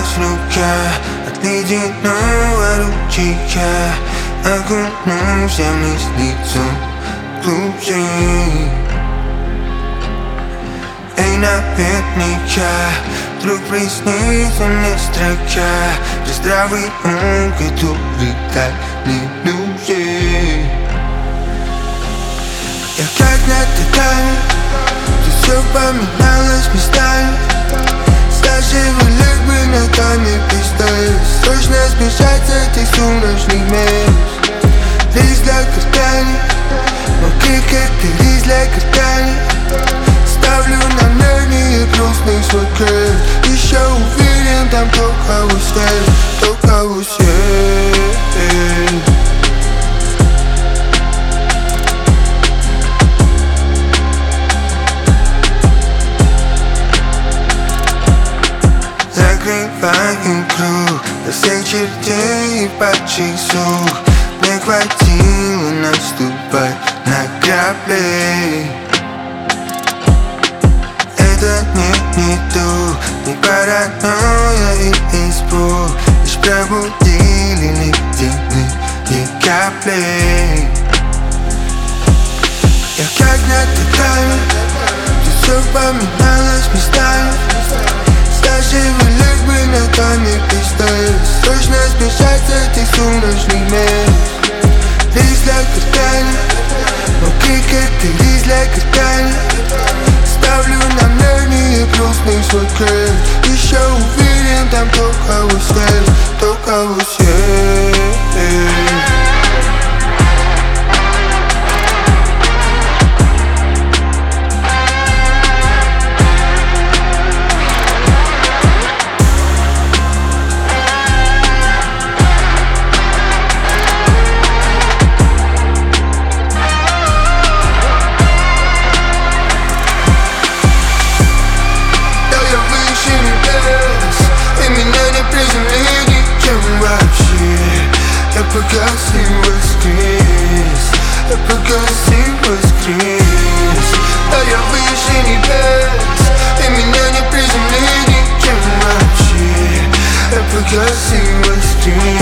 руке от ледяного ручейка, окунулся вниз лицом глубже. Эй, наверняка вдруг приснится мне строка про здравый ум, который так не нужен. Я как на татами, тут все поменялось местами. Стаживый лик бы на тайне пистолет. Срочно сбежать с этих сумрачных мест. Риск для картани, мой крик это риск для картани. Ставлю на нервные грустный свой крест. Еще уверен там то, кого съест, то, кого съест. Закрываю круг до всех чертей и падших сук. Не хватило наступать на грабли. Это не то, не паранойя и испуг. Лишь пробудили ледяные капли. Я как на татами, тут все поменялось местами. Стаживый лик бы на тайне пистолет. Срочно сбежать с этих сумрачных мест. Риск для картани, мой крик это риск для картани. Ставлю на нервные грустный свой крест. Еще уверен там то, кого съест, то, кого съест. Я погасил воскрес, я погасил воскрес. Да я выше небес, и меня не приземли ничем вообще. Я погасил воскрес.